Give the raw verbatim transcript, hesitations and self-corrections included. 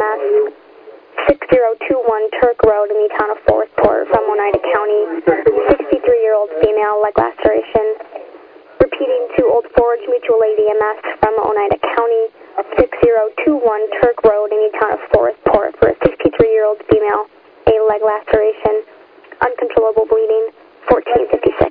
S, six zero two one Turk Road in the town of Forestport from Oneida County, sixty-three-year-old female, leg laceration. Repeating to Old Forge Mutual Aid E M S from Oneida County, six zero two one Turk Road in the town of Forestport for a sixty-three-year-old female, a leg laceration, uncontrollable bleeding, fourteen fifty-six.